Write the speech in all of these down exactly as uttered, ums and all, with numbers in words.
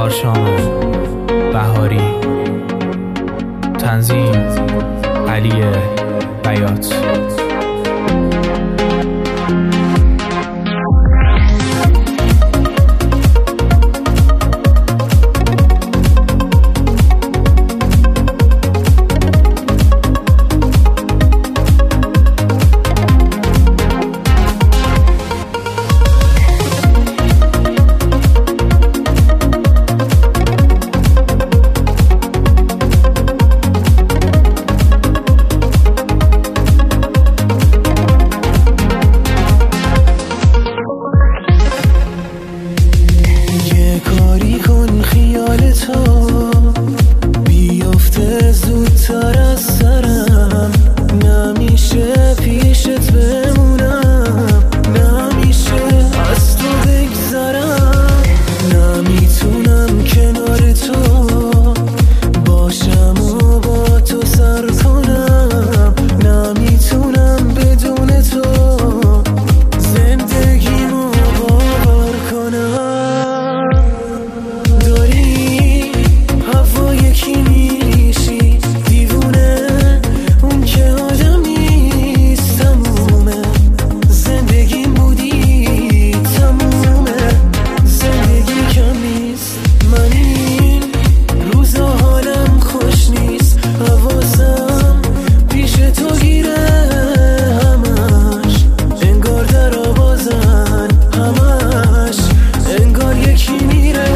چهارشنبه بهاری. تنظیم علی بیات. بیافته زودتر از سرم، نمیشه پیشت بمونم، نمیشه از تو بگذرم، نمیتونم کنار تو باشم و با تو سر کنم، نمیتونم بدون تو زندگیمو باور کنم. داری هوا یکی میشی دیوونه، اون که آدم نیست، تمومه زندگیم بودی، تمومه زندگی کم نیست. من این روزا حالم خوش نیست، حواسم پیش تو گیره، همش انگار در آوازن، همش انگار یکی میره.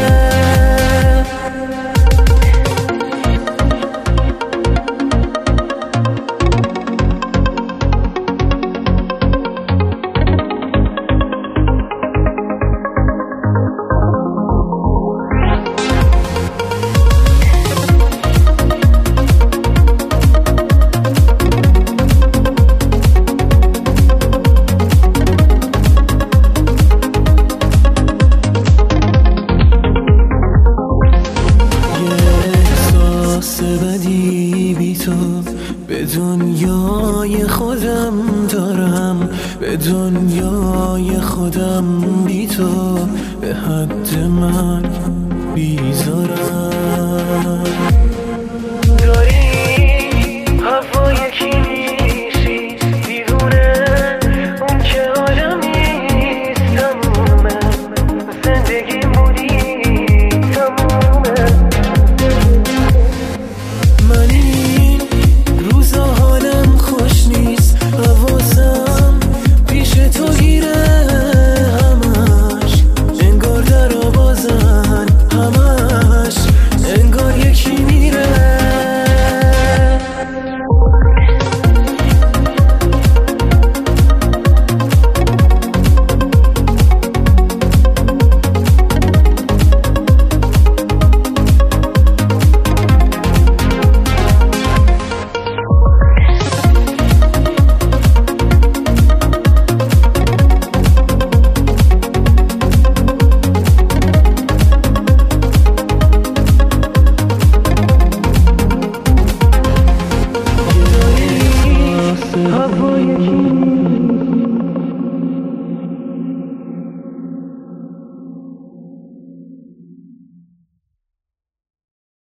بدی بی تو به دنیای خودم دارم، به دنیای خودم بی تو به حد من بیزارم.